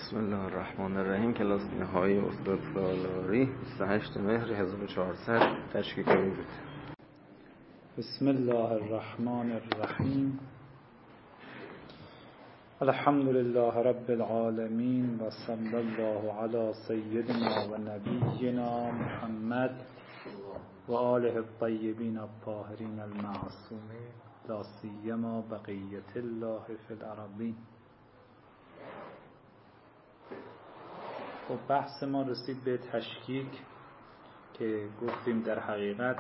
بسم الله الرحمن الرحیم. کلاس نهایی استاد سالاری 28 مهر 1400 تشکیل کنید. بسم الله الرحمن الرحیم. الحمد لله رب العالمین و صلی الله علی سیدنا و نبینا محمد و آله الطیبین الطاهرین المعصومین لا سیما بقیة الله فی الارضین. خب بحث ما رسید به تشکیک که گفتیم در حقیقت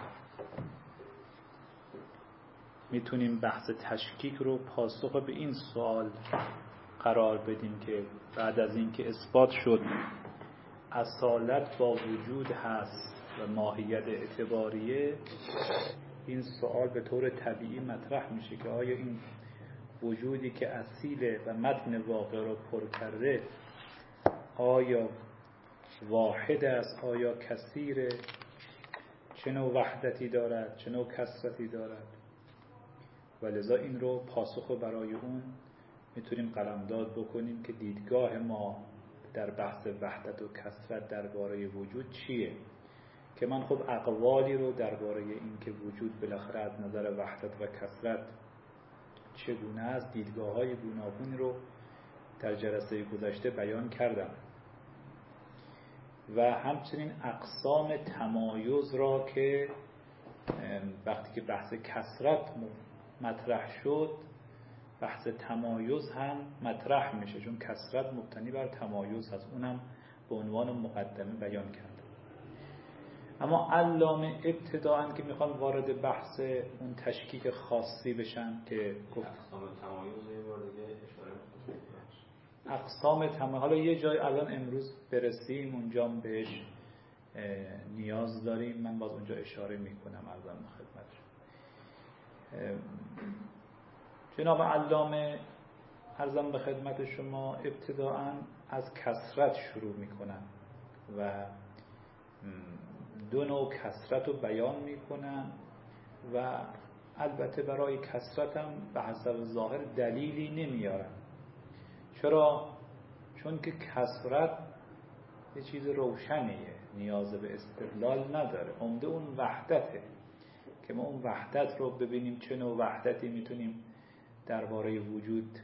میتونیم بحث تشکیک رو پاسخ به این سوال قرار بدیم که بعد از اینکه اثبات شد اصالت با وجود هست و ماهیت اعتباریه، این سوال به طور طبیعی مطرح میشه که آیا این وجودی که اصیله و متن واقع رو پر کرده آیا واحد است، آیا کثیره، چه نوع وحدتی دارد، چه نوع کثرتی دارد، و لذا این رو پاسخ برای اون میتونیم قلمداد بکنیم که دیدگاه ما در بحث وحدت و کثرت درباره وجود چیه. که من خب اقوالی رو درباره این که وجود بالاخره از نظر وحدت و کثرت چگونه است، دیدگاه های گوناگونی رو در جلسه گذشته بیان کردم و همچنین اقسام تمایز را که وقتی که بحث کثرت مطرح شد بحث تمایز هم مطرح میشه، چون کثرت مبتنی بر تمایز هست، اونم به عنوان مقدمه بیان کردم. اما علامه ابتداءً که میخوان وارد بحث اون تشکیک خاصی بشن که گفت اقسام تمایز یه بار دیگه اشاره اقسام تمایز، حالا یه جای الان امروز برسیم اونجا بهش نیاز داریم، من باز اونجا اشاره میکنم عرضم خدمت. جناب علامه عرضم به خدمت شما ابتداءً از کثرت شروع میکنن و دو نوع کثرت رو بیان میکنن و البته برای کثرت هم به حسب ظاهر دلیلی نمیارن. چرا؟ چون که کثرت یه چیز روشنیه، نیاز به استدلال نداره، عمده اون وحدته که ما اون وحدت رو ببینیم چه نوع وحدتی میتونیم درباره وجود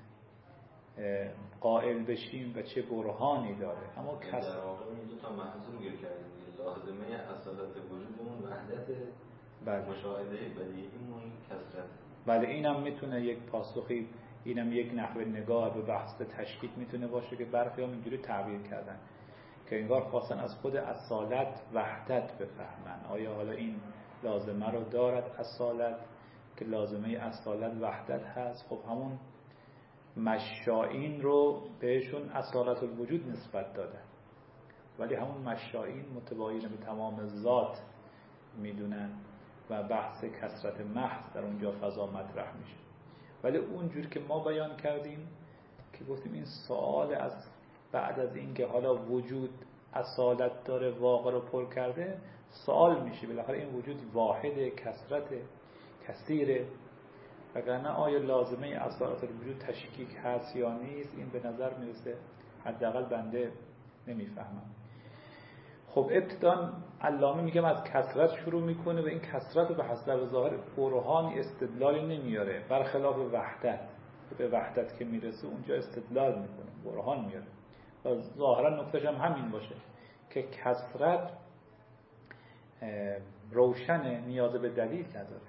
قائل بشیم و چه برهانی داره. اما در واقع این دو تا محضور گیر کردیم، لازمه اصالت وجودمون وحدت مشاهده بدیهیمون کثرت. بله، اینم میتونه یک پاسخی، اینم یک نحوه نگاه به بحث تشکیک میتونه باشه که برخی هم اینجوری تعبیر کردن که انگار خواستن از خود اصالت وحدت بفهمن. آیا حالا این لازمه رو دارد اصالت که لازمه اصالت وحدت هست؟ خب همون مشائین رو بهشون اصالت الوجود نسبت دادن، ولی همون مشائین متباین به تمام ذات میدونن و بحث کثرت محض در اونجا فضا مطرح میشه. ولی اونجور که ما بیان کردیم که گفتیم این سوال از بعد از این که حالا وجود اصالت داره واقع رو پر کرده، سوال میشه بالاخره این وجود واحده، کثرت، کثیره، وگرنه آیا لازمه اصالت الوجود تشکیک هست یا نیست، این به نظر میرسه حداقل بنده نمیفهمم. خب ابتداً علامه میگم از کثرت شروع میکنه و این کثرت رو به حسب ظاهر برهانی استدلالی نمیاره، برخلاف وحدت. به وحدت که میرسه اونجا استدلال میکنه، برهان میاره و ظاهرا نکتهش هم همین باشه که کثرت روشنه، نیاز به دلیل نداره.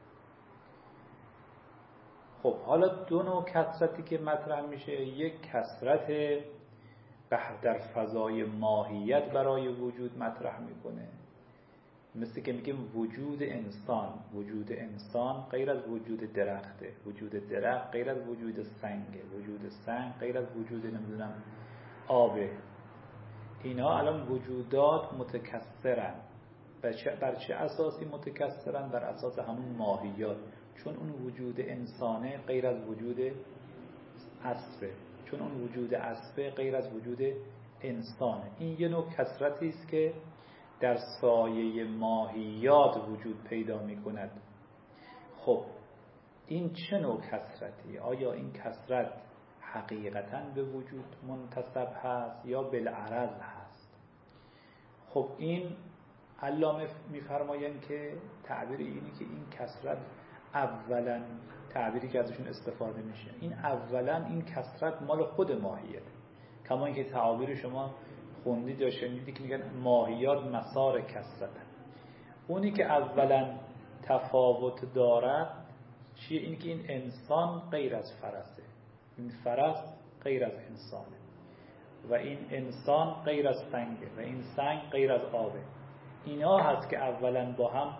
خب حالا دو نوع کثرتی که مطرح میشه، یک کثرت در فضای ماهیت برای وجود مطرح میکنه، مثل که میگیم وجود انسان. وجود انسان غیر از وجود درخته، وجود درخت غیر از وجود سنگه، وجود سنگ غیر از وجود نمیدونم آبه. اینا الان وجودات متکثرن. بر چه اساسی متکثرن؟ بر اساس همون ماهیات، چون اون وجود انسانه غیر از وجود اسبه، چون اون وجود اسبه غیر از وجود انسانه. این یه نوع کثرتی است که در سایه ماهیات وجود پیدا می کند. خب این چه نوع کثرتی؟ آیا این کثرت حقیقتاً به وجود منتسب هست یا بالعرض هست. خب این علامه میفرمایند که تعبیر اینی که این کثرت اولا، تعبیری که ازشون استفاده میشه، این اولا این کثرت مال خود ماهیت، کما اینکه تعابیر شما خوندید یا شنیدید که میگن ماهیات مسار کثرتن. اونی که اولا تفاوت دارد چیه؟ این که این انسان غیر از فرسه، این فرس غیر از انسانه و این انسان غیر از سنگه و این سنگ غیر از آبه. اینا هست که اولا با هم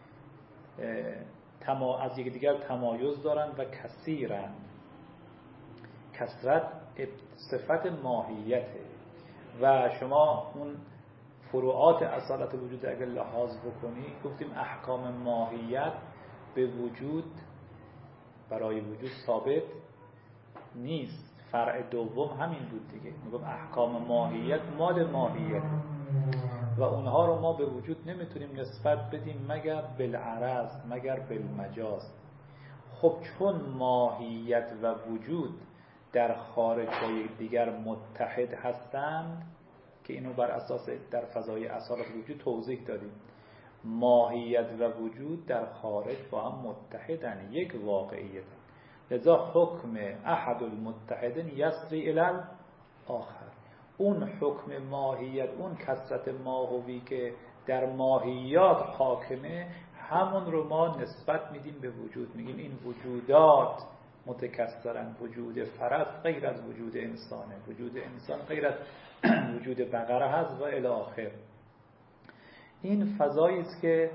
از یکدیگر تمایز دارن و کثیرن. کثرت صفت ماهیته و شما اون فروعات اصالت وجود اگر لحاظ بکنی، گفتیم احکام ماهیت به وجود، برای وجود ثابت نیست. فرع دوم همین بود دیگه، میگم احکام ماهیت مال ماهیت و اونها رو ما به وجود نمیتونیم نسبت بدیم مگر بالعرض، مگر بالمجاز. خب چون ماهیت و وجود در خارج با دیگر متحد هستند که اینو بر اساس در فضای اصالت وجود توضیح دادیم، ماهیت و وجود در خارج با هم متحدن، یک واقعیت، لذا حکم احد المتحدین یسری الی الاخر. اون حکم ماهیت، اون کثرت ماهوی که در ماهیات حاکمه، همون رو ما نسبت میدیم به وجود، میگیم این وجودات متکثرن. وجود فرس غیر از وجود انسانه، وجود انسان غیر از وجود بقره هست و الی آخر. این فضایی است که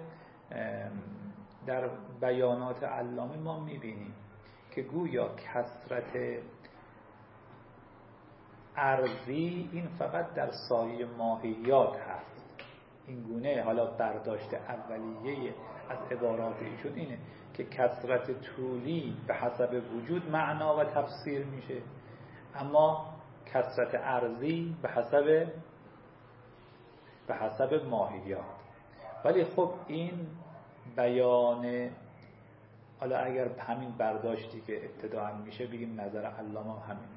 در بیانات علامه ما میبینیم که گویا کثرت ارضی این فقط در سایه ماهیات هست. این گونه حالا برداشت اولیه از عبارات ایشون اینه که کثرت طولی به حسب وجود معنا و تفسیر میشه، اما کثرت ارضی به حسب ماهیات. ولی خب این بیان، حالا اگر همین برداشتی که ابتداء میشه بگیم نظر علامه همین،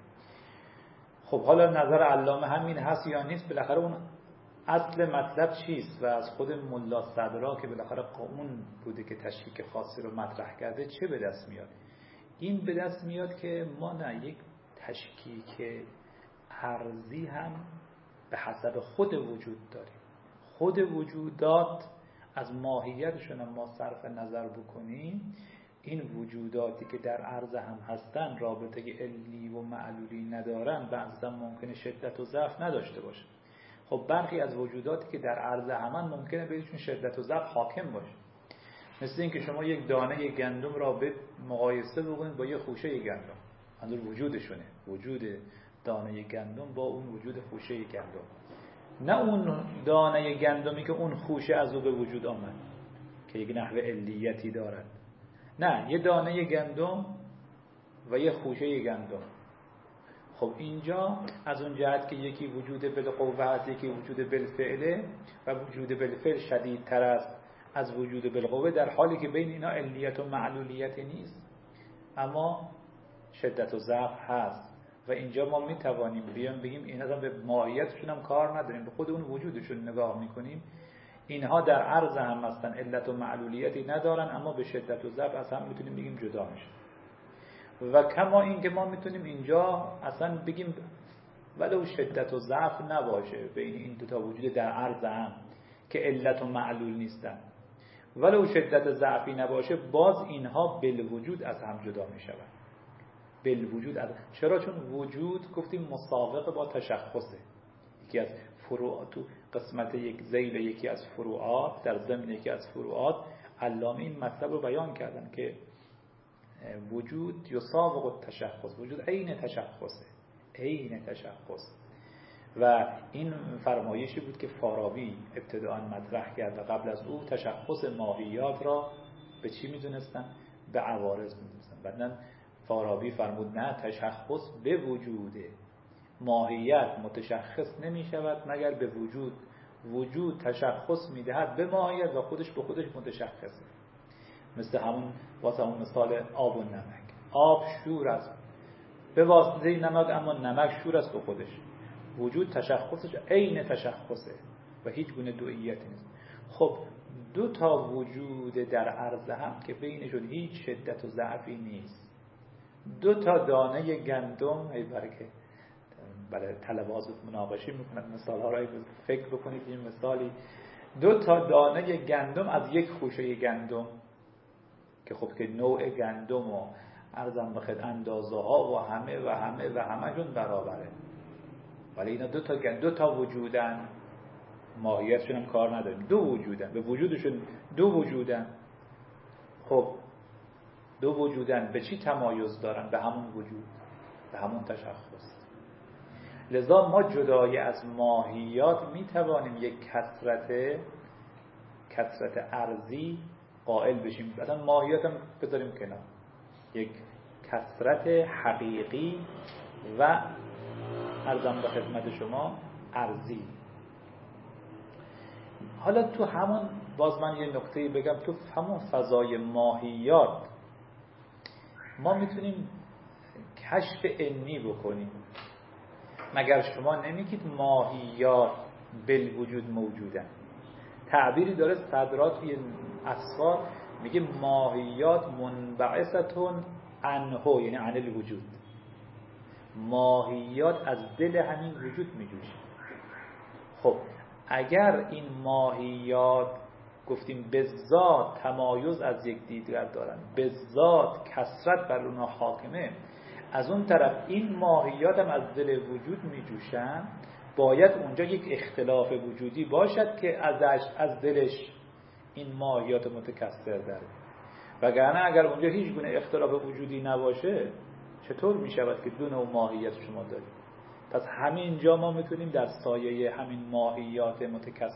خب حالا نظر علامه همین هست یا نیست، بالاخره اون اصل مطلب چیست و از خود ملا صدرا که بالاخره اون بوده که تشکیک خاصی رو مطرح کرده چه به دست میاد؟ این به دست میاد که ما نه یک تشکیک ارضی هم به حسب خود وجود داریم. خود وجودات از ماهیتشون ما صرف نظر بکنیم، این وجوداتی که در عرض هم هستن رابطه علی و معلولی ندارن، بعضا ممکنه شدت و ضعف نداشته باشه. خب برخی از وجوداتی که در عرض همن ممکنه بهشون شدت و ضعف حاکم باشه. مثل این که شما یک دانه گندم را به مقایسه بکنید با یک خوشه گندم، منظور وجودشونه، وجود دانه گندم با اون وجود خوشه گندم، نه اون دانه گندمی که اون خوشه از او به وجود آمد که یک نحوه علیتی دارد، نه، یه دانه گندم و یه خوشه گندم. خب اینجا از اون جهت که یکی وجود بالقوه است، یکی وجود بالفعله و وجود بالفعل شدیدتر است از وجود بالقوه، در حالی که بین اینا علیت و معلولیت نیست اما شدت و ضعف هست. و اینجا ما میتوانیم بگیم این اصلا به ماهیتشون هم کار نداریم، به خود اون وجودشون نگاه میکنیم، اینها در عرض هم هستن، علت و معلولیتی ندارن اما به شدت و ضعف از هم میتونیم بگیم جدا میشن. و کما این که ما میتونیم اینجا اصلا بگیم ولو شدت و ضعف نباشه بین این دوتا وجود در عرض هم که علت و معلول نیستن، ولو شدت ضعفی نباشه، باز اینها بالوجود از هم جدا میشن. بالوجود چرا؟ چون وجود گفتیم مسابقه با تشخصه، یکی از فروعات، تو قسمت یک ذیل یکی از فروعات، در ضمن یکی از فروعات علامه این مطلب رو بیان کردن که وجود یسابق التشخص، وجود عین تشخصه، عین تشخص. و این فرمایشی بود که فارابی ابتداء مطرح کرد و قبل از او تشخص ماهیات را به چی میدونستن؟ به عوارض میدونستن. بعدن فارابی فرمود نه، تشخص به وجوده، ماهیت متشخص نمی شود مگر به وجود، وجود تشخص میدهد به ماهیت و خودش به خودش متشخصه. مثل همون واسه همون مثال آب و نمک، آب شور است، به واسطه نمک، اما نمک شور است به خودش. وجود تشخصش عین تشخصه و هیچ گونه دوئیتی نیست. خب دو تا وجود در عرض هم که بینشون هیچ شدت و ضعفی نیست. دو تا دانه گندم، ای برکه برای طلبات مناقشه میکنن مثال‌ها رو فکر بکنید. این مثالی دو تا دانه گندم از یک خوشه گندم که خب که نوع گندم و عرضم بخید اندازه ها و همه‌شون برابره، ولی اینا دو تا وجودن، ماهیتشون هم کار نداریم، دو وجودن، به وجودشون دو وجودن. خب دو وجودن به چی تمایز دارن؟ به همون وجود، به همون تشخص. لذا ما جدای از ماهیات میتوانیم یک کثرت ارضی قائل بشیم. مثلا ماهیات هم بذاریم کنار، یک کثرت حقیقی و عرضم به خدمت شما ارضی. حالا تو همون، باز من یه نکته بگم، تو همون فضای ماهیات ما میتونیم کشف علمی بکنیم. مگر شما نمیگید ماهیات بالوجود موجودن؟ تعبیری داره صدرا توی اسفار، میگه ماهیات منبعثتون عنه، یعنی عن الوجود. ماهیات از دل همین وجود میجوشه. خب اگر این ماهیات گفتیم به ذات تمایز از یک دیگر دارن، به ذات کثرت بر اونها حاکمه، از اون طرف این ماهیات هم از دل وجود میجوشن، باید اونجا یک اختلاف وجودی باشد که از دلش این ماهیات متکثر داره. وگرنه اگر اونجا هیچ گونه اختلاف وجودی نباشه، چطور میشود که دو نوع ماهیت شما دارید؟ پس همینجا ما میتونیم در سایه همین ماهیات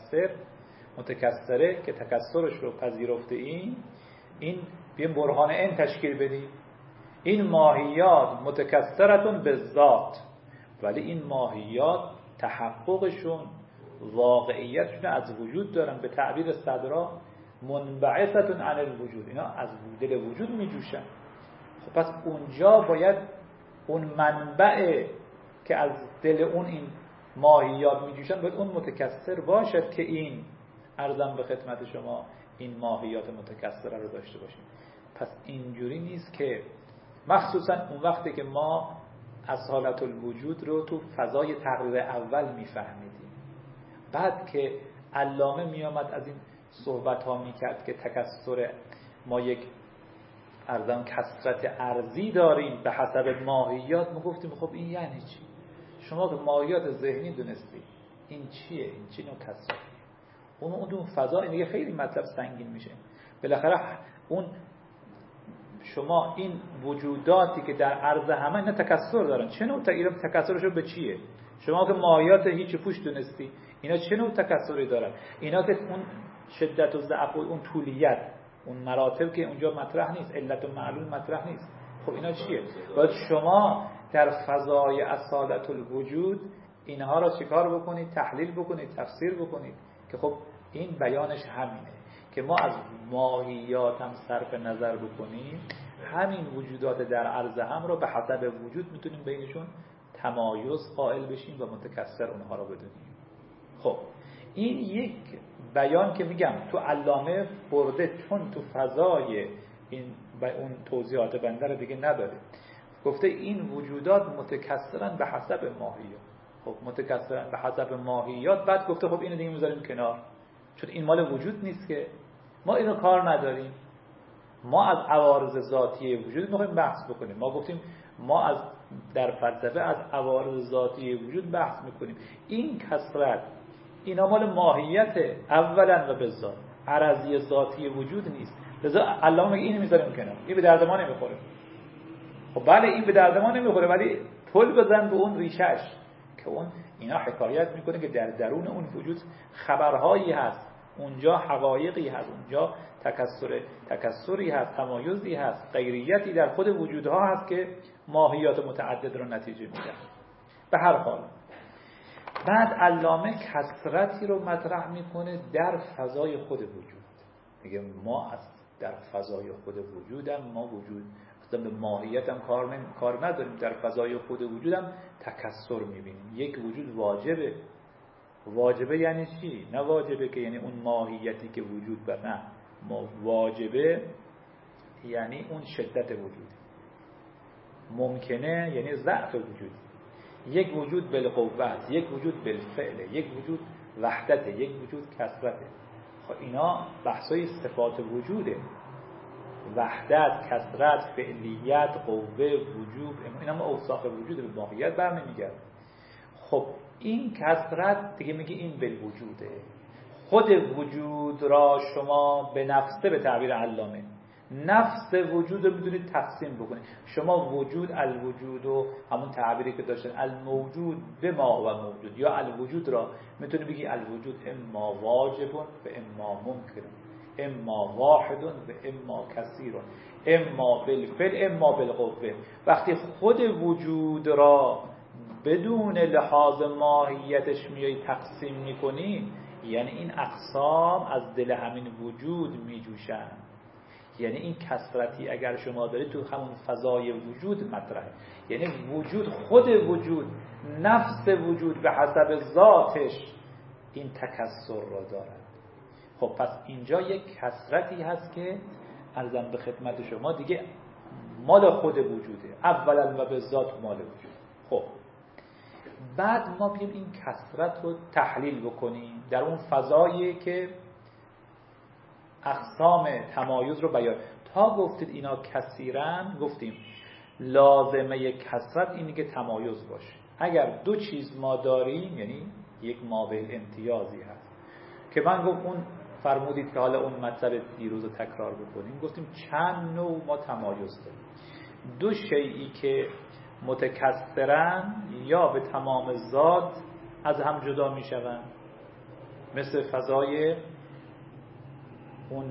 متکثره که تکثرش رو پذیرفته این بیم برهان این تشکیل بدیم. این ماهیات متکثرتون به ذات، ولی این ماهیات تحققشون، واقعیتشون از وجود دارن. به تعبیر صدرا منبعثتون عن الوجود، اینا از دل وجود میجوشن. خب پس اونجا باید اون منبع که از دل اون این ماهیات میجوشن باید اون متکثر باشد که این عرضم به خدمت شما این ماهیات متکثره رو داشته باشیم. پس اینجوری نیست که مخصوصا اون وقتی که ما اصالت الوجود رو تو فضای تقریر اول میفهمیدیم، بعد که علامه میامد از این صحبت ها میکرد که تکثر ما یک ارزم کثرت ارضی داریم به حسب ماهیات، ما گفتیم خب این یعنی چی؟ شما که ماهیات ذهنی دونستی، این چیه؟ این چی نوع کثرتیه؟ اون فضا این دیگه خیلی مطلب سنگین میشه. بالاخره اون شما این وجوداتی که در عرض همه اینا تکثر دارن، چه نوع تکثرشون به چیه؟ شما که ماهیات هیچ پوش دونستی، اینا چه نوع تکثری دارن؟ اینا که اون شدت و ضعف و اون طولیت، اون مراتب که اونجا مطرح نیست، علت و معلول مطرح نیست. خب اینا چیه؟ باید شما در فضای اصالت الوجود اینها را چیکار بکنید؟ تحلیل بکنید، تفسیر بکنید که خب این بیانش همینه که ما از ماهیات هم صرف نظر بکنیم، همین وجودات در عرض هم رو به حسب وجود میتونیم بینشون تمایز قائل بشیم و متکثر اونها رو بدونیم. خب این یک بیان که میگم تو علامه برده، چون تو فضای این اون توضیحات بنده رو دیگه نداره، گفته این وجودات متکثرن به حسب ماهیات. خب متکثرن به حسب ماهیات، بعد گفته خب اینو دیگه میذاریم کنار، چون این مال وجود نیست که ما اینو کار نداریم. ما از عوارض ذاتی وجود میخوایم بحث بکنیم. ما گفتیم ما از در فلسفه از عوارض ذاتی وجود بحث میکنیم. این کثرت اینا مال ماهیت اولا و به ذات، عرضی ذاتی وجود نیست. لذا علامه میگه اینو میذاریم کنار، این به درد ما نمیخوره. خب بله این به درد ما نمیخوره، ولی پل بزن به اون ریشش که اون اینا حکایت میکنه که در درون اون وجود خبرهایی هست، اونجا حقایقی هست، اونجا تکثری هست، تمایزی هست، غیریتی در خود وجودها هست که ماهیات متعدد رو نتیجه میده. به هر حال بعد علامه کثرتی رو مطرح میکنه در فضای خود وجود. میگه ما از در فضای خود وجودم ما وجود اصلا به ماهیت هم کار نداریم، در فضای خود وجودم تکثر میبینیم. یک وجود واجبه یعنی چی؟ نه واجبه که یعنی اون ماهیتی که وجود بر، نه، واجبه یعنی اون شدت وجود، ممکنه یعنی ضعف وجود. یک وجود بالقوت، یک وجود بالفعل، یک وجود وحدت، یک وجود کثرته. خب اینا بحثای صفات وجوده، وحدت، کثرت، فعلیت، قوه، وجود، اینا هم اوصاف وجود به ماهیت برنمیگرده. خب این کثرت دیگه میگه این بالوجوده. خود وجود را شما به نفسه، به تعبیر علامه، نفس وجود رو میتونید تقسیم بکنید. شما وجود، الوجود و همون تعبیری که داشتن الموجود به ما و موجود، یا الوجود را میتونی بگی الوجود اما واجب و اما ممکن، اما واحد و اما کثیر، اما بالفعل اما بالقوه. وقتی خود وجود را بدون لحاظ ماهیتش میای تقسیم میکنی، یعنی این اقسام از دل همین وجود میجوشن. یعنی این کثرتی اگر شما دارید تو همون فضای وجود مطرحه، یعنی وجود، خود وجود، نفس وجود به حسب ذاتش این تکثر را دارد. خب پس اینجا یک کثرتی هست که عرضم به خدمت شما دیگه مال خود وجوده، اولا و به ذات مال وجود. خب بعد ما بیایم این کثرت رو تحلیل بکنیم در اون فضایی که اقسام تمایز رو بیان. تا گفتید اینا کثیرن، گفتیم لازمه یک کثرت اینه که تمایز باشه. اگر دو چیز ما داریم یعنی یک مابعد امتیازی هست که من گفت اون فرمودید که حالا اون مطلب دیروز رو تکرار بکنیم، گفتیم چند نوع ما تمایز داریم. دو شیئی که متکثرن یا به تمام ذات از هم جدا می شوند، مثل فضای اون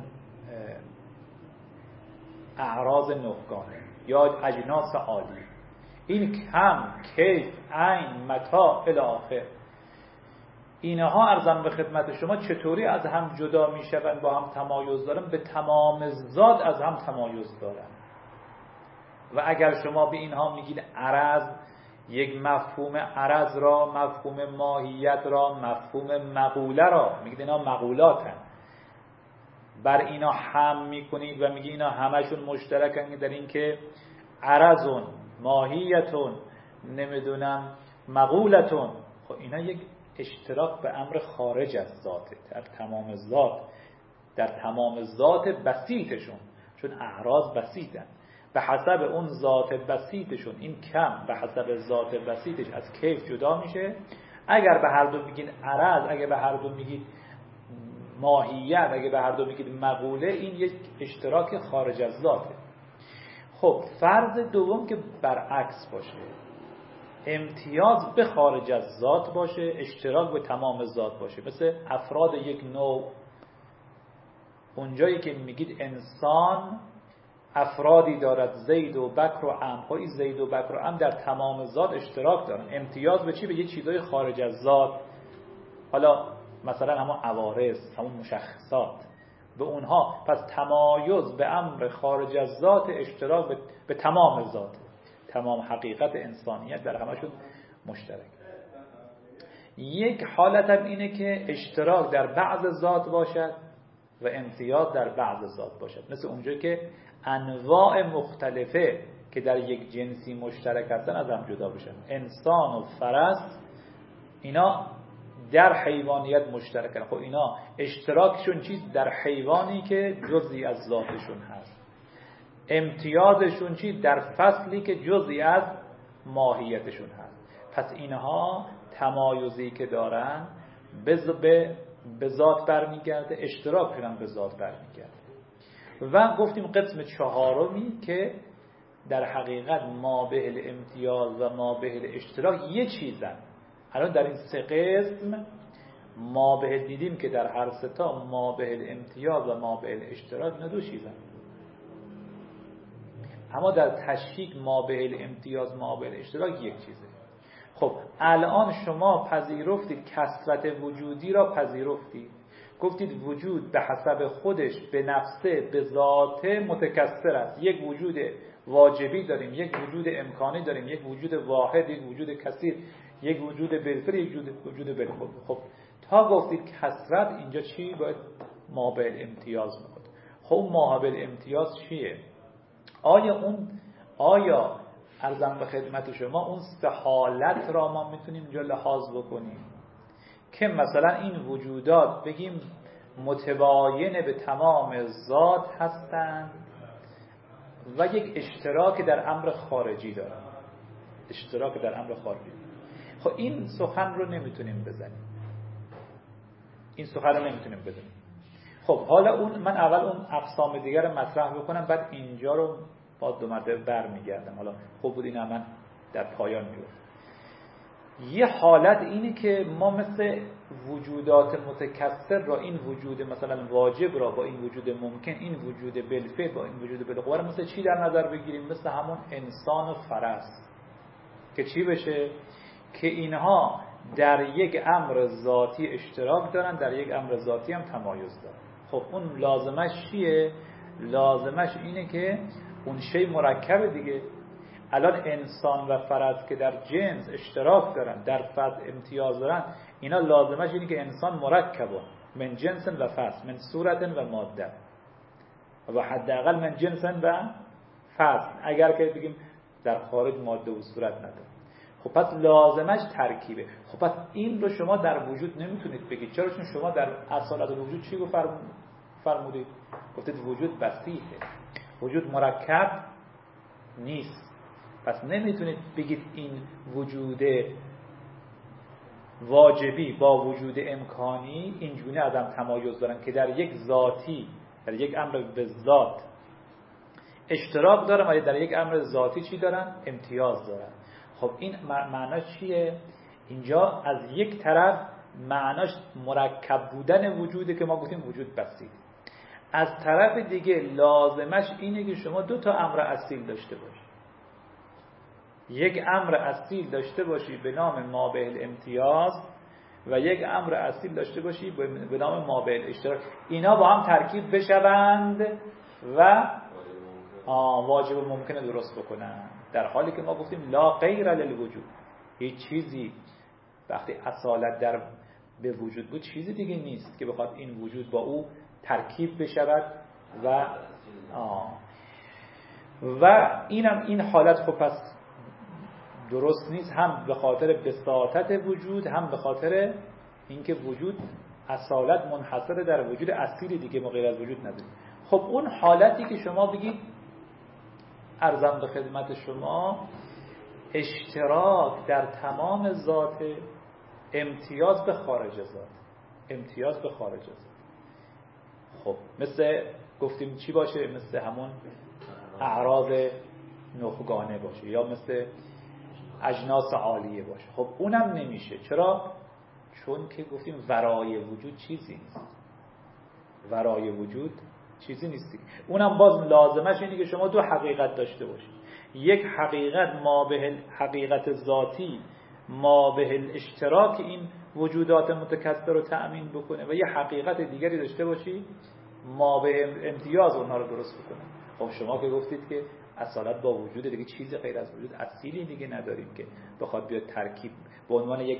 اعراض نهگانه یا اجناس عالی. این کم، کیف، عین، متاع الی آخر، اینها ارزم به خدمت شما چطوری از هم جدا می شوند، با هم تمایز دارن؟ به تمام ذات از هم تمایز دارن. و اگر شما به اینها میگید عرض، یک مفهوم عرض را، مفهوم ماهیت را، مفهوم مقوله را میگید اینا مقولاتن، بر اینا هم میکنید و میگید اینا همشون مشترکن در این که عرضون، ماهیتون، نمیدونم مقولتون. خب اینا یک اشتراک به امر خارج از ذاته، در تمام ذات، در تمام ذات بسیطشون، چون اعراض بسیطن، به حسب اون ذات بسیطشون این کم به حسب ذات بسیطش از کیف جدا میشه. اگر به هر دو میگین عرض، اگر به هر دو میگید ماهیت، اگر به هر دو میگید مقوله، این یک اشتراک خارج از ذاته. خب فرض دوم که برعکس باشه، امتیاز به خارج از ذات باشه، اشتراک به تمام ذات باشه، مثل افراد یک نوع. اونجایی که میگید انسان افرادی دارد، زید و بکر و عمرو، این زید و بکر و عمرو در تمام ذات اشتراک دارن. امتیاز به چی؟ به یه چیزای خارج از ذات. حالا مثلا همون عوارض، همون مشخصات، به اونها. پس تمایز به امر خارج از ذات، اشتراک به تمام ذات، تمام حقیقت انسانیت در همشون مشترک. یک حالت هم اینه که اشتراک در بعض ذات باشد و امتیاز در بعض ذات باشد، مثل اونجایی که انواع مختلفه که در یک جنسی مشترک هستن از هم جدا بشن. انسان و فرس اینا در حیوانیت مشترکن. خب اینا اشتراکشون چیز در حیوانی که جزئی از ذاتشون هست، امتیازشون چی؟ در فصلی که جزئی از ماهیتشون هست. پس اینها تمایزی که دارن به ذات برمیگرده، اشتراکشون هم به ذات برمیگرده. و گفتیم قسم چهارمی که در حقیقت مابه الامتیاز و مابه الاشتراک یه چیزن. الان در این سه قسم مابه دیدیم که در هر سه تا مابه الامتیاز و مابه الاشتراک اینا دو چیزن، اما در تشکیک مابه الامتیاز مابه الاشتراک یک چیزه. خب الان شما پذیرفتید کثرت وجودی را، پذیرفتید گفتید وجود به حسب خودش به نفسه به ذاته متکثر است. یک وجود واجبی داریم، یک وجود امکانی داریم، یک وجود واحد، یک وجود کثیر، یک وجود بالفعل، یک وجود بالخود. خب تا گفتید کثرت، اینجا چی باید مابعل امتیاز میخواد؟ خب مابعل امتیاز چیه؟ آیا عرضم به خدمت شما اون سه حالت را ما میتونیم اینجا لحاظ بکنیم که مثلا این وجودات بگیم متباین به تمام ذات هستند و یک اشتراک در امر خارجی دارن، اشتراک در امر خارجی. خب این سخن رو نمیتونیم بزنیم، این سخن رو نمیتونیم بزنیم. خب حالا من اول اون اقسام دیگر رو مطرح بکنم، بعد اینجا رو با دو مرتبه برمیگردم. حالا خوب بود این من در پایان میگم. یه حالت اینه که ما مثل وجودات متکثر را، این وجود مثلا واجب را با این وجود ممکن، این وجود بالفعل با این وجود بالقوه، مثل چی در نظر بگیریم؟ مثل همون انسان و فرس که چی بشه؟ که اینها در یک امر ذاتی اشتراک دارن، در یک امر ذاتی هم تمایز دارن. خب اون لازمش چیه؟ لازمش اینه که اون شی مرکب دیگه. الان انسان و فرد که در جنس اشتراک دارن، در فرد امتیاز دارن، اینا لازمش اینه که انسان مرکبه من جنس و فصل، من صورت و ماده و حداقل من جنس و فصل، اگر که بگیم در خارج ماده و صورت نداره. خب پس لازمش ترکیبه. خب پس این رو شما در وجود نمیتونید بگید. چرا؟ چون شما در اصالت الوجود چی فرمودید؟ گفتید وجود بسیطه، وجود مرکب نیست. پس نمیتونید بگید این وجود واجبی با وجود امکانی اینجوری از هم تمایز دارن که در یک ذاتی، در یک امر به ذات اشتراک دارن و در یک امر ذاتی چی دارن؟ امتیاز دارن. خب این معناش چیه؟ اینجا از یک طرف معناش مرکب بودن وجوده که ما گفتیم وجود بسیط، از طرف دیگه لازمش اینه که شما دو تا امر اصیل داشته باشید. یک امر اصیل داشته باشی به نام مابعل امتیاز و یک امر اصیل داشته باشی به نام مابعل اشتراک. اینا با هم ترکیب بشوند و واجب ممکنه درست بکنن، در حالی که ما گفتیم لا غیر للوجود. هیچ چیزی وقتی اصالت در به وجود بود چیزی دیگه نیست که بخواد این وجود با او ترکیب بشود و اینم این حالت خب پس درست نیست، هم به خاطر بساطت وجود، هم به خاطر اینکه وجود اصالت منحصر در وجود اصیلی دیگه ما غیر از وجود نداریم. خب اون حالتی که شما بگید عرضم به خدمت شما اشتراک در تمام ذات، امتیاز به خارج ذات، امتیاز به خارج ذات. خب مثل گفتیم چی باشه؟ مثل همون اعراض نخگانه باشه یا مثل اجناس عالیه باشه. خب اونم نمیشه. چرا؟ چون که گفتیم ورای وجود چیزی نیست، ورای وجود چیزی نیستی. اونم باز لازمش اینه که شما دو حقیقت داشته باشید. یک حقیقت ما به حقیقت ذاتی، ما به اشتراک این وجودات متکثر رو تأمین بکنه و یه حقیقت دیگری داشته باشید ما به امتیاز اونها رو درست بکنه. خب شما که گفتید که اصالت با وجود دیگه چیزی غیر از وجود اصیلی دیگه نداریم که بخواد بیاد ترکیب به عنوان یک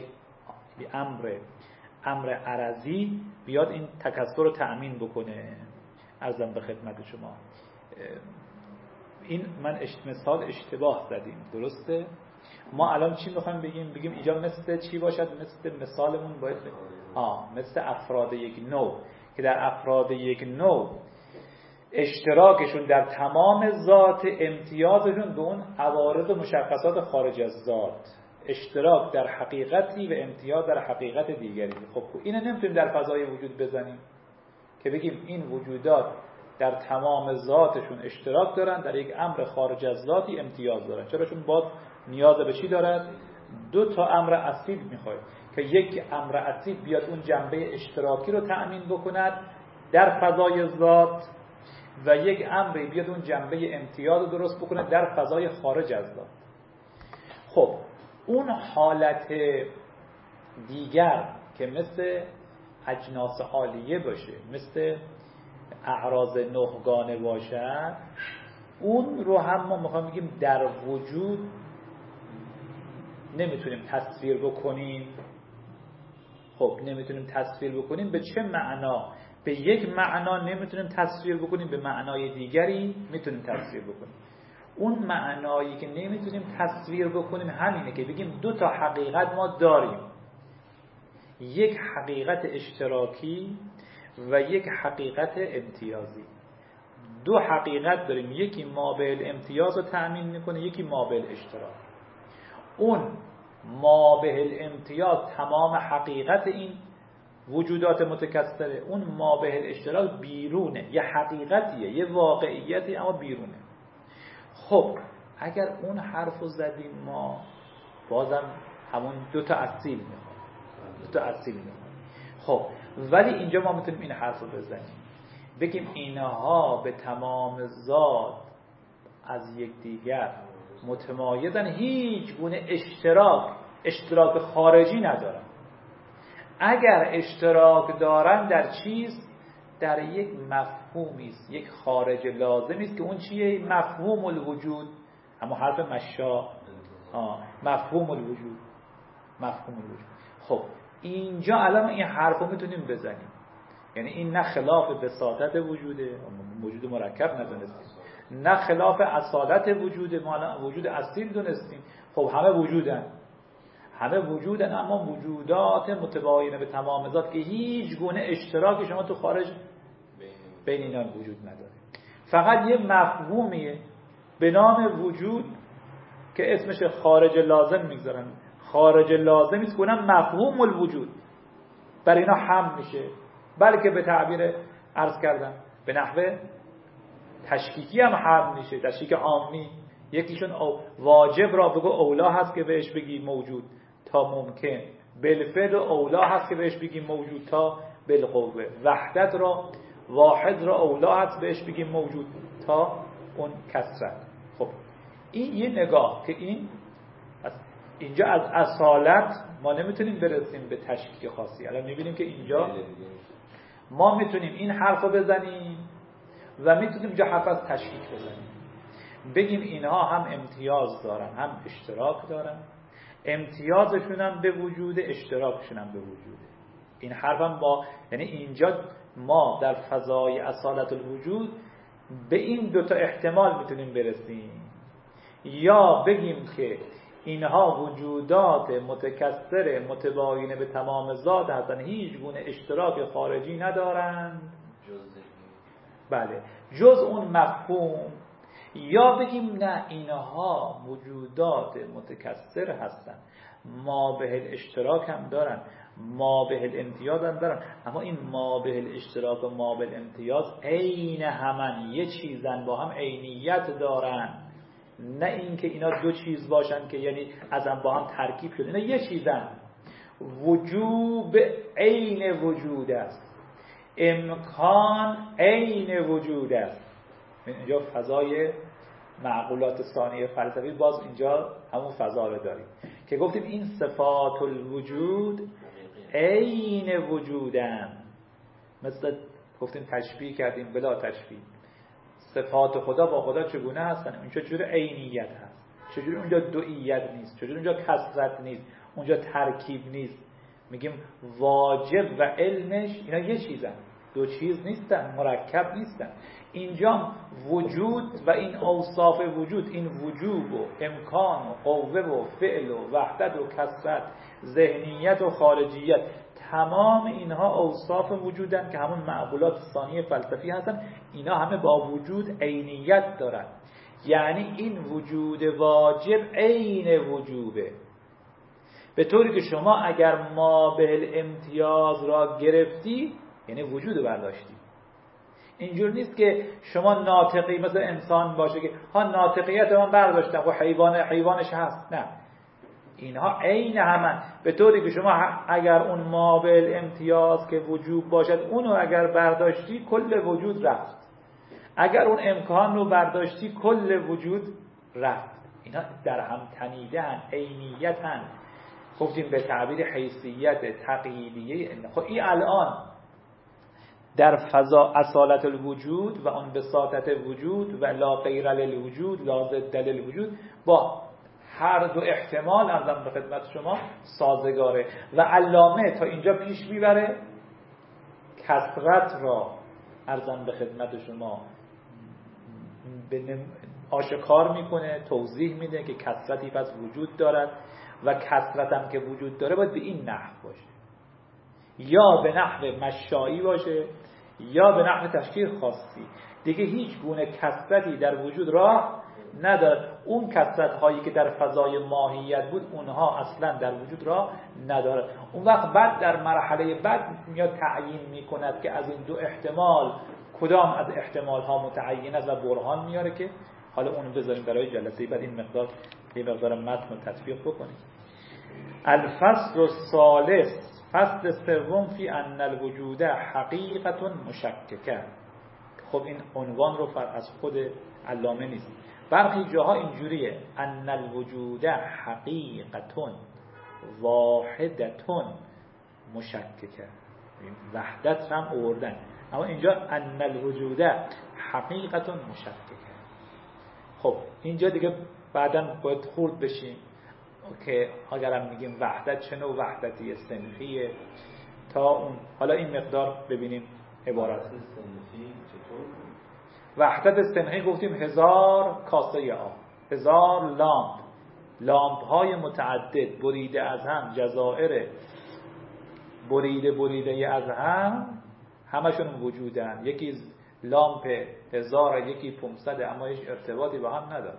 امر عرضی بیاد این تکثر رو تأمین بکنه. عرضم به خدمت شما این من مثال اشتباه زدیم، درسته؟ ما الان چی میخوایم بگیم؟ بگیم اینجا مثل چی باشد؟ مثل مثالمون باید مثل افراد یک نوع که در افراد یک نوع اشتراکشون در تمام ذات، امتیازشون به اون عوارض و مشخصات خارج از ذات، اشتراک در حقیقتی و امتیاز در حقیقت دیگری. خب اینو نمیتونیم در فضای وجود بزنیم که بگیم این وجودات در تمام ذاتشون اشتراک دارن، در یک امر خارج از ذاتی امتیاز دارن. چرا؟ چون باز نیاز به چی دارد؟ دو تا امر اصیل میخواد که یک امر اصیل بیاد اون جنبه اشتراکی رو تأمین بکند در فضای ذات و یک امری بیاد اون جنبه امتیاز رو درست بکنه در فضای خارج از ذات. خب اون حالت دیگر که مثل اجناس عالیه باشه، مثل اعراض نهگانه باشد، اون رو هم ما میخوایم بگیم در وجود نمیتونیم تصویر بکنیم. خب نمیتونیم تصویر بکنیم به چه معنا؟ به یک معنا نمیتونیم تصویر بکنیم، به معنای دیگری میتونیم تصویر بکنیم. اون معنایی که نمیتونیم تصویر بکنیم همینه که بگیم دو تا حقیقت ما داریم، یک حقیقت اشتراکی و یک حقیقت امتیازی. دو حقیقت داریم، یکی مابعد امتیاز رو تأمین میکنه، یکی مابعد اشتراک. اون مابعد امتیاز تمام حقیقت این وجودات متکثره، اون مابعد اشتراک بیرونه، یه حقیقتیه، یه واقعیتی اما بیرونه. خب اگر اون حرف رو زدیم ما بازم همون دو تا اصیل میخواد. خب ولی اینجا ما میتونیم این حرف رو بزنیم، بگیم اینها به تمام ذات از یکدیگر متمایزن، هیچ گونه اشتراک خارجی ندارن. اگر اشتراک دارن در چیز، در یک مفهومی است، یک خارج لازمی است که اون چیه؟ مفهوم الوجود. اما حرف مشا مفهوم الوجود. خب اینجا الان این حرف رو میتونیم بزنیم، یعنی این نه خلاف بساطت وجوده، وجود مرکب ندونستیم، نه خلاف اصالت وجوده، ما وجود اصیل دونستیم. خب همه وجودن اما وجودات متباینه به تمام ذات که هیچ گونه اشتراکی شما تو خارج بین اینا وجود نداره. فقط یه مفهومیه به نام وجود که اسمش خارج لازم میگذارن. خارج لازمی است که اونم مفهوم الوجود برای اینا هم میشه، بلکه به تعبیر عرض کردم به نحوه تشکیکی هم میشه، تشکیک عامی. یکیشون واجب را بگو اولا هست که بهش بگی موجود تا ممکن، بالفعل اولا هست که بهش بگی موجود تا بالقوه، وحدت را واحد را اولا هست بهش بگی موجود تا اون کثرت. خب این یه نگاه که اینجا از اصالت ما نمیتونیم برسیم به تشکیک خاصی. الان میبینیم که اینجا ما میتونیم این حرف رو بزنیم و میتونیم اینجا حرف از تشکیک بزنیم، بگیم اینها هم امتیاز دارن هم اشتراک دارن، امتیازشون هم به وجود، اشتراکشون هم به وجوده. این حرف هم یعنی اینجا ما در فضای اصالت الوجود به این دوتا احتمال میتونیم برسیم، یا بگیم که اینها وجودات متکثر متباینه به تمام ذات هستن، هیچ گونه اشتراک خارجی ندارند بله جز اون مفهوم، یا بگیم نه اینها وجودات متکثر هستن، ما به الاشتراک هم دارن، ما به الامتیاز هم دارن، اما این ما به الاشتراک و ما به الامتیاز عین همن، یه چیزن، با هم عینیت دارن، نه اینکه اینا دو چیز باشن که یعنی از هم با هم ترکیب شده، اینا یه چیزن. وجوب عین وجود است، امکان عین وجود است. اینجا فضای معقولات ثانیه فلسفی باز اینجا همون فضا رو داریم که گفتیم این صفات الوجود عین وجودن. مثل گفتیم تشبیه کردیم بلا تشبیه، صفات خدا با خدا چگونه هستن؟ اونجا چجوری عینیت هست، چجوری اونجا دوئیت نیست، چجوری اونجا کثرت نیست، اونجا ترکیب نیست. میگیم واجب و علمش اینا یه چیزن، دو چیز نیستن، مرکب نیستن. اینجا وجود و این اوصاف وجود، این وجوب و امکان و قوه و فعل و وحدت و کثرت، ذهنیت و خارجیت، تمام اینها اوصاف وجودن که همون معقولات ثانیه فلسفی هستن. اینا همه با وجود عینیت دارن، یعنی این وجود واجب عین وجوبه، به طوری که شما اگر ما به الامتیاز را گرفتی یعنی وجود برداشتی. اینجور نیست که شما ناطقی مثل انسان باشه که ها ناطقیت من برداشتم و حیوانش هست، نه، اینها عین همن، به طوری که شما اگر اون ما به الامتیاز که وجود باشد اونو اگر برداشتی کل وجود رفت، اگر اون امکان رو برداشتی کل وجود رفت. اینا در هم تنیدن، عینیتن. گفتیم به تعبیر حیثیت تقییدیه. خب این الان در فضا اصالت الوجود و اون بساطت وجود و لا غیر للوجود لا ضد للوجود با هر دو احتمال ارزم به خدمت شما سازگاره. و علامه تا اینجا پیش میبره کثرت را ارزم به خدمت شما آشکار میکنه، توضیح میده که کثرتی پس وجود دارد و کثرت هم که وجود داره باید به این نحو باشه، یا به نحو مشایی باشه یا به نحو تشکیل خاصی. دیگه هیچ گونه کثرتی در وجود راه نداره. اون کثرت هایی که در فضای ماهیت بود اونها اصلا در وجود راه نداره. اون وقت بعد در مرحله بعد میاد تعیین میکند که از این دو احتمال کدام از احتمال ها متعین است و برهان میاره که حالا اونو بذاریم برای جلسه بعد این مقدار متن رو تطبیق بکنیم. الفصل الثالث، فصل سوم، فی ان الوجود حقیقت مشککه. خب این عنوان رو از خود علامه نیست، برخی جاها اینجوریه ان الوجود حقیقت واحدت مشککه، وحدت هم آوردن، اما اینجا ان الوجود حقیقت مشککه. خب اینجا دیگه بعداً باید خورد بشیم که اگرم میگیم وحدت چه نوع وحدتی صنفیه تا اون. حالا این مقدار ببینیم عبارت وحدت صنفی. گفتیم 1000 کاسه آب، 1000 لامپ های متعدد بریده از هم، جزائر بریده از هم، همشون وجودن. یکی لامپ 1000 یکی 500 اما هیچ ارتباطی با هم نداره،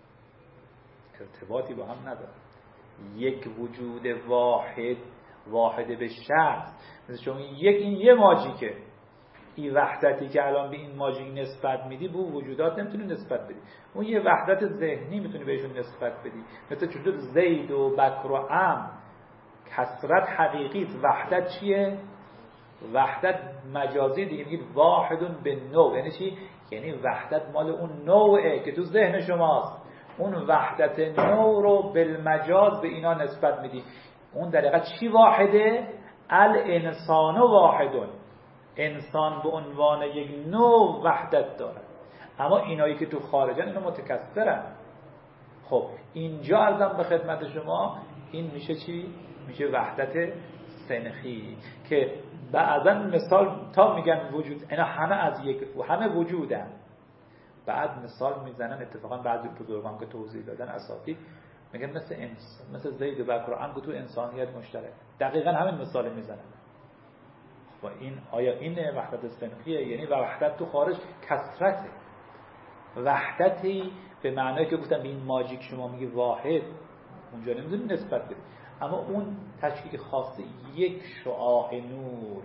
یک وجود واحد به شخص. مثل شما این یه ماجیکه، این وحدتی که الان به این ماجیک نسبت میدی به وجودات نمیتونی نسبت بدی، اون یه وحدت ذهنی میتونی بهشون نسبت بدی. مثل چطور زید و بکر و عم کثرت حقیقی، وحدت چیه؟ وحدت مجازی دیگه، میگید واحدون به نوع. یعنی چی؟ یعنی وحدت مال اون نوعه که تو ذهن شماست، اون وحدت نوع رو بالمجاز به اینا نسبت میدی. اون در حقیقت چی واحده؟ الانسان واحدون، انسان به عنوان یک نوع وحدت داره، اما اینایی که تو خارجن اینا متکثرن. خب اینجا عرضم به خدمت شما این میشه چی؟ میشه وحدت سنخی که بعضا مثال تا میگن وجود اینا همه وجودن، بعد مثال میزنن. اتفاقا بعضی بزرگان که توضیح دادن اساتید میگن مثل زید و بکر و عم تو انسانیت مشترک، دقیقا همین مثال میزنن. و این آیا این وحدت سنخیه؟ یعنی وحدت تو خارج کثرته، وحدتی به معنایی که گفتم به این ماجیک شما میگی واحد، اونجا نمیدونی نسبت بدی، اما اون تشکیل خاصه یک شعاع نور،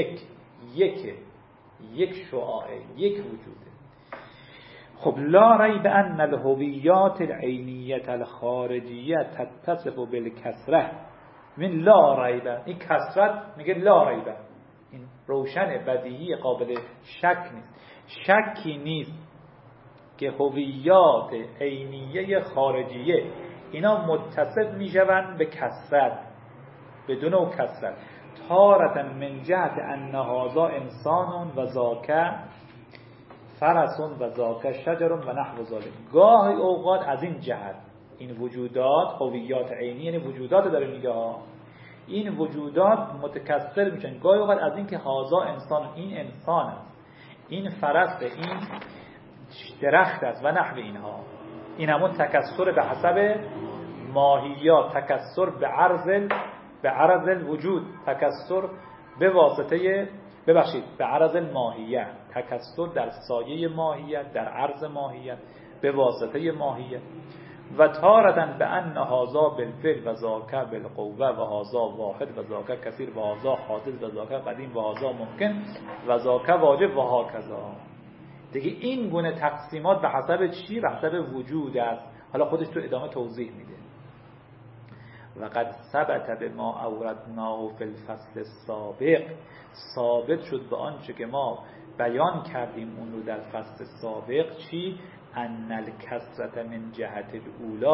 یک شعاع، یک وجوده. خب لا ریب ان الهویات العینیه الخارجیه تتصف بالکثره. من لا ریب، این کثرت میگه لا ریب، این روشن بدیهی قابل شک نیست، شکی نیست که هویات عینیه خارجیه اینا متصف میشوند به کثرت، بدون او کثرت. تارة من جهت ان هذا انسان و ذاک فرس و ذاک شجر و نحو ذلک. گاهی اوقات از این جهت این وجودات، هویات عینی یعنی وجودات داره میگه ها، این وجودات متکثر میشن. گاهی اوقات از این که هذا انسان، این انسان است، این فرس، این درخت است و نحو اینها. این همون تکثر به حسب ماهیات، تکثر به عرض الوجود، تکثر به واسطه به عرض الماهیت، تکثر در سایه ماهیت، در عرض ماهیت، به واسطه ماهیت. و تارتن به ان هذا بالفعل و ذاک بالقوه و هذا واحد و ذاک کثیر و هذا حادث و ذاک قدیم و هذا ممکن و ذاک واجب و هاکذا. دیگه این گونه تقسیمات به حسب چی؟ به حسب وجود است. حالا خودش تو ادامه توضیح میده. و قد ثبت به ما اوردناه فی الفصل السابق، ثابت شد به آنچه که ما بیان کردیم اون رو در فصل سابق. چی؟ ان الکثرة من جهت الاولا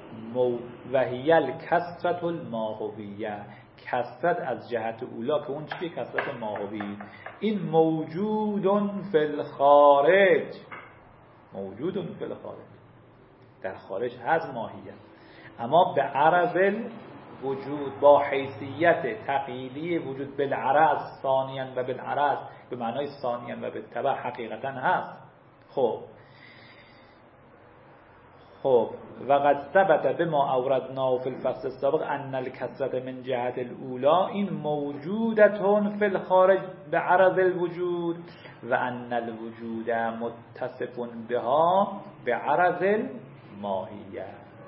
و هی الکثرة الماهویه، کثرت از جهت اولا که اون چیه؟ کثرت ماهوی. این موجود فی الخارج، موجود فی الخارج، در خارج هست ماهیت، اما به عرض وجود، با حیثیت تقییدی وجود بالعرض ثانیاً و بالعرض، به معنای ثانیاً و بالتبع حقیقتاً هست. خب و قد ثبت بما اوردناه فی الفصل السابق ان الکثرة من جهت الاولا، این موجودتون فی الخارج به عرض الوجود، و ان الوجود متصف بها به عرض الماهیه.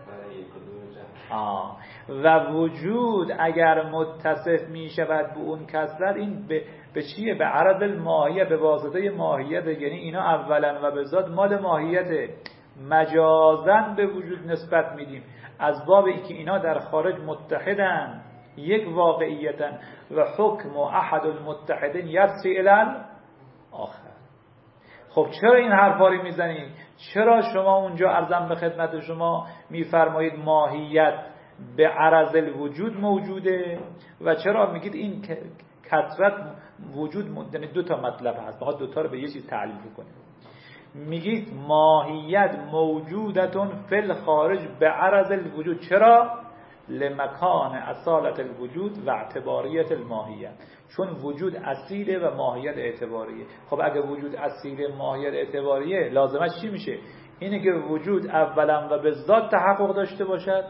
و وجود اگر متصف می شود به اون کثرت، این به چیه؟ به عرض الماهیه، به واسطه ماهیت. یعنی اینا اولا و به ذات مال ماهیته، مجازن به وجود نسبت میدیم از باب اینکه اینا در خارج متحدن، یک واقعیتن، و حکم و احد المتحدین یرسی الی آخر. خب چرا این حرفا رو میزنید؟ چرا شما اونجا عرضم به خدمت شما میفرمایید ماهیت به عرض الوجود موجوده، و چرا میگید این کثرت وجود؟ یعنی دو تا مطلب هست، میخواد دو تا رو به یه چیز تعلیل کنید. میگید ماهیت موجودتون فی الخارج به عرض الوجود، چرا؟ لمکان اصالت الوجود و اعتباریت الماهیت، چون وجود اصیله و ماهیت اعتباریه. خب اگه وجود اصیله، ماهیت اعتباریه، لازمش چی میشه؟ اینه که وجود اولا و به ذات تحقق داشته باشد،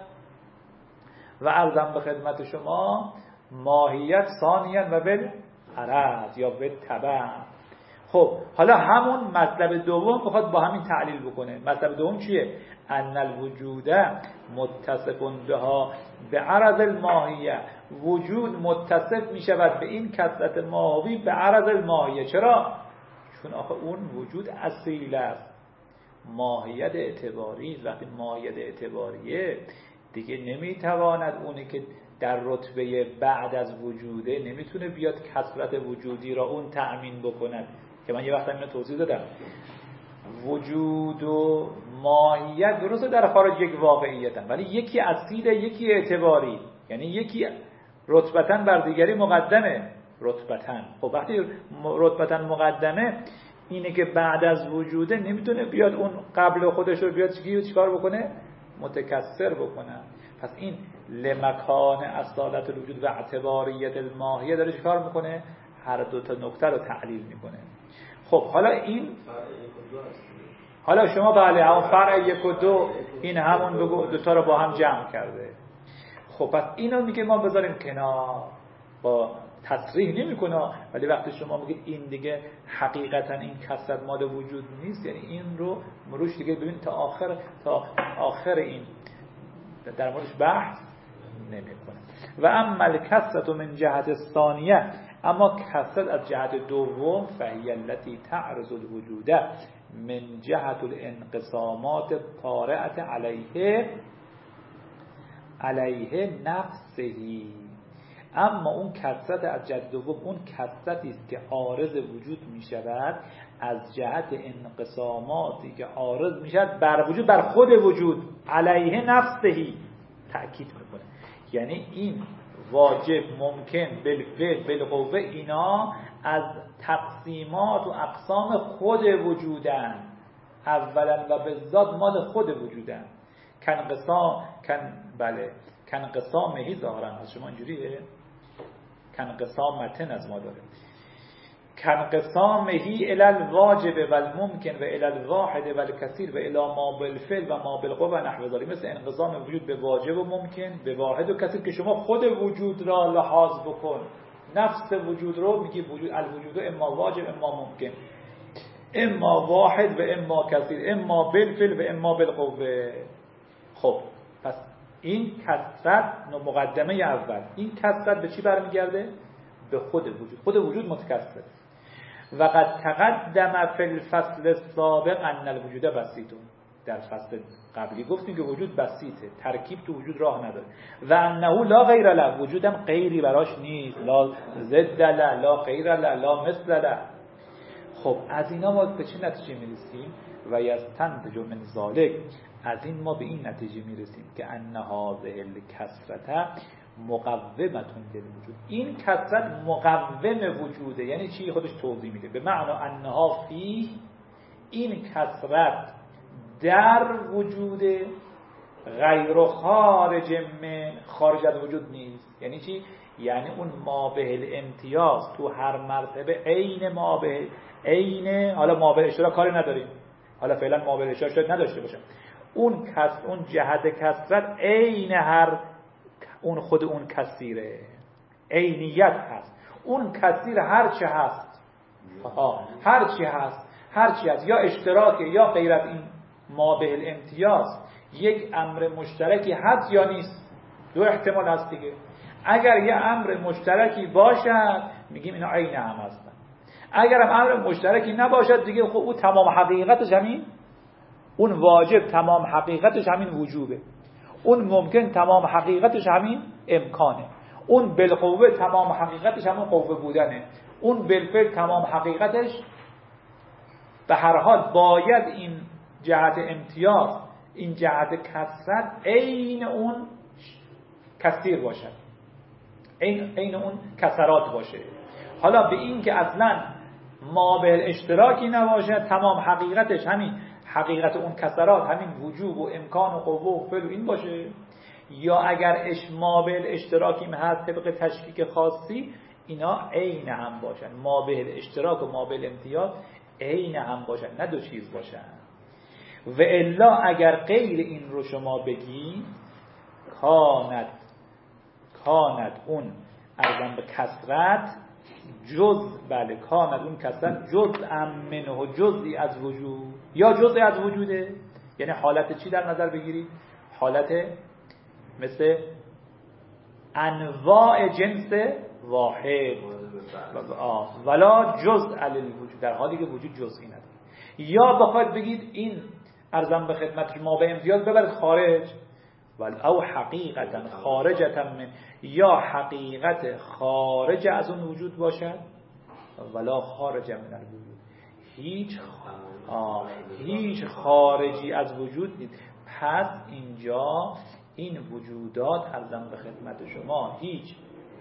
و عرضم به خدمت شما ماهیت ثانیاً و بالعرض یا بالتبع. خب حالا همون مطلب دوم بخواد با همین تعلیل بکنه. مطلب دوم چیه؟ ان الوجود متصف بها به عرض الماهیه، وجود متصف می شود به این کثرت ماهوی به عرض الماهیه. چرا؟ چون آخه اون وجود اصیل است، ماهیت اعتباری. وقتی ماهیت اعتباریه دیگه نمیتواند اونی که در رتبه بعد از وجوده نمیتونه بیاد کثرت وجودی را اون تأمین بکند، که من یه وقت اینو توضیح دادم. وجود و ماهیت درسته در خارج یک واقعیتن، ولی یکی اصیله، یکی اعتباری، یعنی یکی رتبتاً بر دیگری مقدمه. رتبتاً، خب وقتی رتبتاً مقدمه، اینه که بعد از وجوده نمیتونه بیاد اون قبل خودش رو بیاد چیکار بکنه؟ متکثر بکنه. پس این لمکان اصالت الوجود و اعتباریت الماهیه داره چیکار میکنه؟ هر دو تا نکته رو تعلیل میکنه. خب حالا شما بله همون فرع 1 و 2 این همون دو تا رو با هم جمع کرده. خب پس اینو میگه ما بذاریم کنار، با تصریح نمیکنه، ولی وقتی شما میگید این دیگه حقیقتا این کثرت مال وجود نیست، یعنی این رو مروش دیگه ببین تا آخر این در موردش بحث نمیکنه. و اما الکثرة من جهت الثانیه، اما کثرت از جهت دوم، فهی التي تعرض الوجود من جهت الانقسامات الطارئة علیه نفسه. اما اون کثرت از جهت دوم، اون کثرتی است که عارض وجود می شود از جهت انقساماتی که عارض می شود بر وجود، بر خود وجود، علیه نفسه تأکید میکنه. یعنی این واجب، ممکن، بالفعل، بالقوه، اینا از تقسیمات و اقسام خود وجودن، اولا و به ذات مال خود وجودن. کنقسامهی ظاهرا از شما اینجوریه، کنقسامتن از ما داره، کنقسامهی الی الواجب و الممکن و الی الواحد و الکثیر و الی ما بالفعل و ما بالقوه و نحو ذلک، مثل انقسام وجود به واجب و ممکن، به واحد و کثیر، که شما خود وجود را لحاظ بکن، نفس وجود رو میگی وجود، الوجود اما واجب اما ممکن، اما واحد و اما کثیر، اما بالفعل و اما بالقوه. خب پس این کثرت مقدمه اول، این کثرت به چی برمیگرده؟ به خود وجود. خود وجود متکثر. و قد تقدم فی الفصل السابق ان الوجود بسیط. در فصل قبلی گفتیم که وجود بسیطه، ترکیب تو وجود راه نداره. و انه لا غیر له، وجودم غیری براش نیست، لا ضد له، لا غیر له، لا مثل له. خب از اینا ما به چه نتیجه میرسیم؟ و یستنتج من ذلک از این ما به این نتیجه میرسیم که ان هذه الکثرة مقومة للوجود. این کثرت مقوم وجوده. یعنی چی؟ خودش توضیح میده. به معنی انها فی، این کثرت در وجود غیر خارج من، خارج از وجود نیست. یعنی چی؟ یعنی اون مابه الامتیاز تو هر مرتبه عین مابه، عین، حالا مابه اشتراک کاری نداریم، حالا فعلا مابه اشتراک شاید نداشته باشه، اون جهت کثرت عین هر اون خود اون کثیره، عینیت هست. اون کثیر هر چه هست، هر چی هست، هر چی هست، یا اشتراک یا غیر از این مابه الامتیاز یک امر مشترکی هست یا نیست. دو احتمال هست دیگه. اگر یه امر مشترکی باشد میگیم اینا عین هم هستن. اگر هم امر مشترکی نباشد دیگه خب اون تمام حقیقتش همین، اون واجب تمام حقیقتش همین وجوبه، اون ممکن تمام حقیقتش همین امکانه، اون بالقوه تمام حقیقتش همون قوه بودنه، اون بالفعل تمام حقیقتش. به هر حال باید این جهت امتیاز، این جهت کثرت عین اون کثیر باشد، عین اون کثرات باشه. حالا به این که اصلا مابه اشتراکی نباشه، تمام حقیقتش همین حقیقت اون کثرات همین وجوب و امکان و قوه و فعل و این باشه، یا اگر مابه اشتراکی هست طبق تشکیک خاصی اینا عین هم باشن، مابه اشتراک و مابه امتیاز عین هم باشن، نه دو چیز باشن. و الا اگر غیر این رو شما بگی کانت اون ارزم به کثرت بله کانت اون کثرت جزء منه و جزئی از وجود، یا جزئی از وجوده. یعنی حالت چی در نظر بگیرید؟ حالت مثل انواع جنس واحد ولا جزء للوجود، در حالی که وجود جزئی نداره. یا بخواید بگید این ارزم به خدمت ما به امتیاز ببرید خارج، او حقیقتا خارجتا من، یا حقیقت خارج از اون وجود باشد، ولا خارج من الوجود، هیچ خارجی از وجود نیست. پس اینجا این وجودات ارزم به خدمت شما هیچ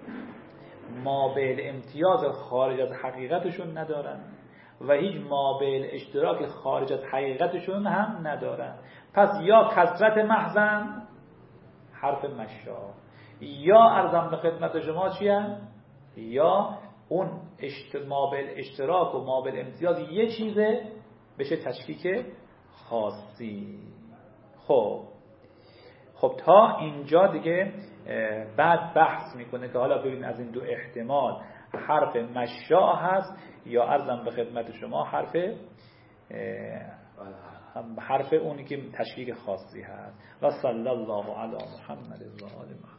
مابع امتیاز خارج از حقیقتشون ندارن و هیچ مابع اشتراک خارج از حقیقتشون هم ندارن. پس یا کثرت محضن حرف مشا، یا ارزم به خدمت شما چیه؟ یا اون مابع اشتراک و مابع امتیاز یه چیزه بشه تشکیک خاصی. خب تا اینجا دیگه بعد بحث میکنه که حالا ببین از این دو احتمال حرف مشا هست یا ارزم به خدمت شما حرف اونی که تشکیک خاصی هست. و صلی الله علی محمد و آل محمد.